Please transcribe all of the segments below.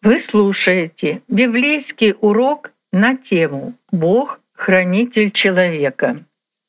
Вы слушаете библейский урок на тему «Бог – хранитель человека».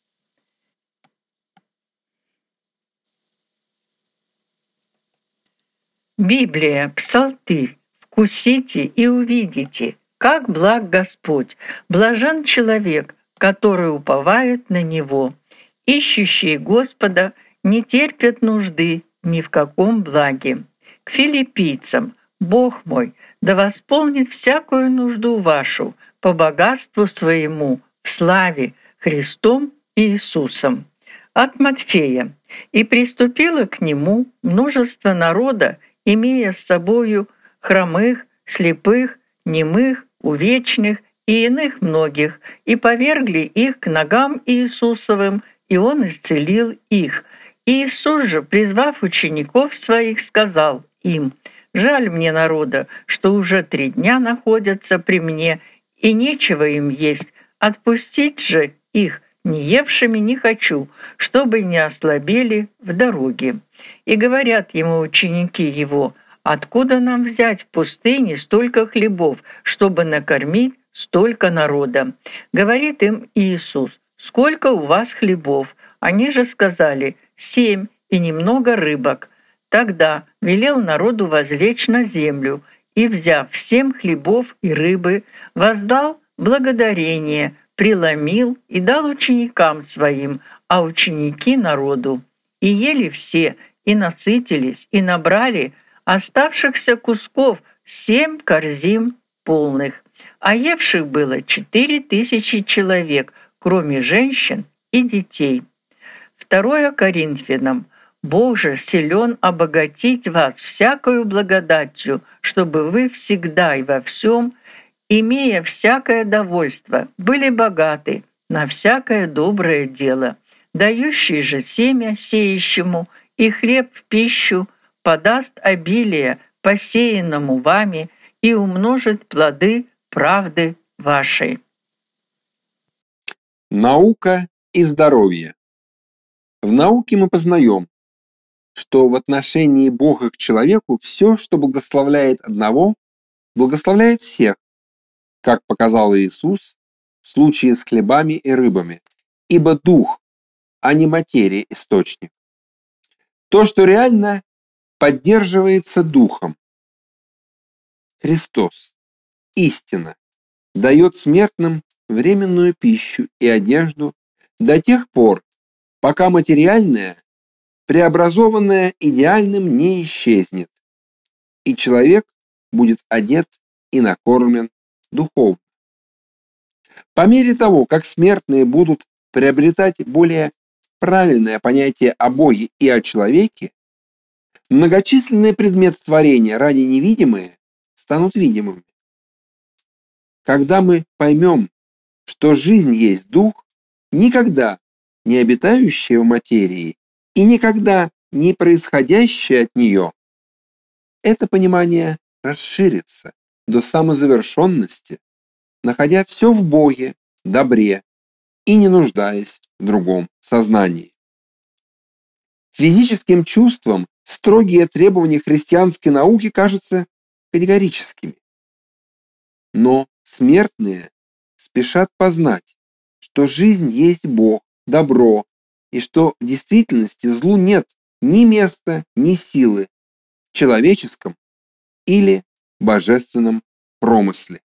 Библия, Псалтырь. «Вкусите и увидите, как благ Господь, блажен человек, который уповает на Него. Ищущие Господа не терпят нужды ни в каком благе». К филиппийцам: «Бог мой, да восполнит всякую нужду вашу по богатству своему в славе Христом Иисусом». От Матфея: «И приступило к нему множество народа, имея с собою хромых, слепых, немых, увечных и иных многих, и повергли их к ногам Иисусовым, и Он исцелил их. Иисус же, призвав учеников своих, сказал им: «Жаль мне народа, что уже 3 дня находятся при мне, и нечего им есть. Отпустить же их не евшими не хочу, чтобы не ослабели в дороге». И говорят ему ученики его: «Откуда нам взять в пустыне столько хлебов, чтобы накормить столько народа?» Говорит им Иисус: «Сколько у вас хлебов?» Они же сказали: 7 и немного рыбок. Тогда велел народу возлечь на землю, и, взяв 7 хлебов и рыбы, воздал благодарение, преломил и дал ученикам своим, а ученики народу. И ели все, и насытились, и набрали оставшихся кусков 7 корзин полных. А евших было 4000 человек, кроме женщин и детей. 2 Коринфянам: «Бог же силен обогатить вас всякою благодатью, чтобы вы всегда и во всем, имея всякое довольство, были богаты на всякое доброе дело. Дающий же семя сеющему и хлеб в пищу подаст обилие посеянному вами и умножит плоды правды вашей». Наука и здоровье. В науке мы познаем, что в отношении Бога к человеку все, что благословляет одного, благословляет всех, как показал Иисус в случае с хлебами и рыбами, ибо дух, а не материя источник. То, что реально, поддерживается духом. Христос, истина, дает смертным временную пищу и одежду до тех пор, пока материальное, преобразованное идеальным, не исчезнет, и человек будет одет и накормлен духовно. По мере того, как смертные будут приобретать более правильное понятие о Боге и о человеке, многочисленные предметы творения, ранее невидимые, станут видимыми. Когда мы поймем, что жизнь есть дух, никогда не обитающая в материи и никогда не происходящее от нее, это понимание расширится до самозавершенности, находя все в Боге, добре и не нуждаясь в другом сознании. Физическим чувствам строгие требования христианской науки кажутся категорическими. Но смертные спешат познать, что жизнь есть Бог, добро, и что в действительности злу нет ни места, ни силы в человеческом или божественном промысле.